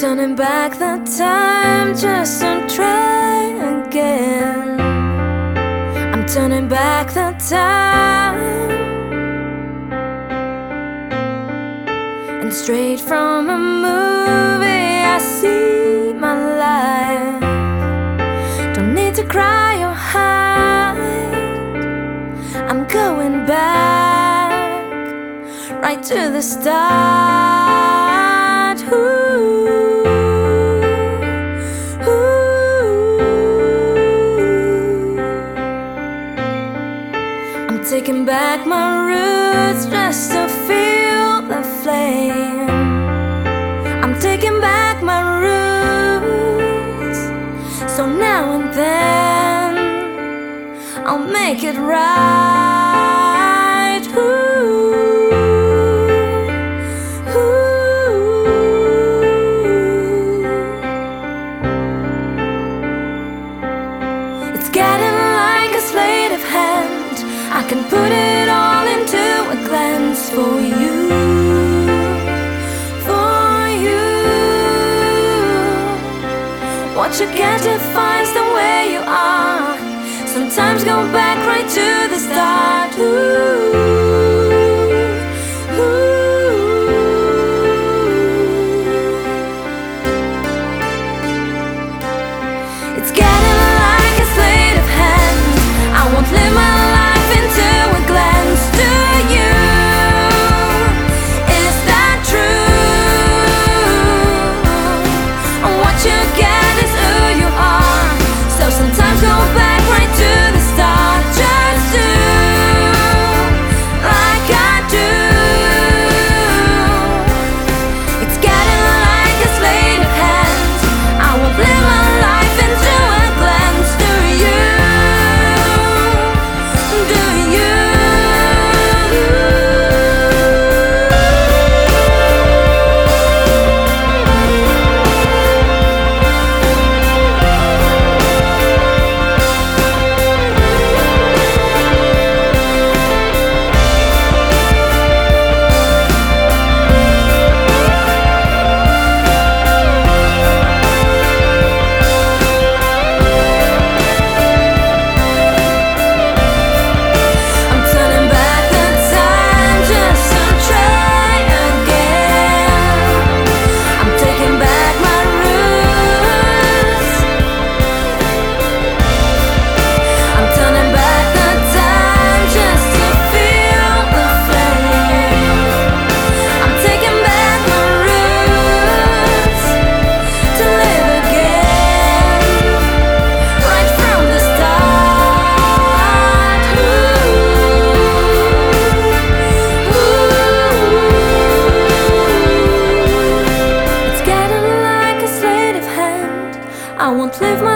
turning back the time just to try again. I'm turning back the time, and straight from a movie I see my life. Don't need to cry or hide, I'm going back right to the start. I'm taking back my roots just to feel the flame. I'm taking back my roots, so now and then I'll make it right. It's getting like a sleight of hand, I can put it all into a glance for you, for you. What you get defines the way you are. Sometimes go back right to the start. It's getting like a sleight of hand, I won't live my life into a glance. Do you? Is that true? What you get is who you are. So sometimes go back right to the start. Just do like I do. It's getting like a sleight of hand, I won't live my life into a glance. Do you? Do you? I'm turning back the time just to try again. I'm taking back my roots. I'm turning back the time just to feel the flame. I'm taking back my roots to live again right from the start. It's getting like a sleight of hand, I won't live my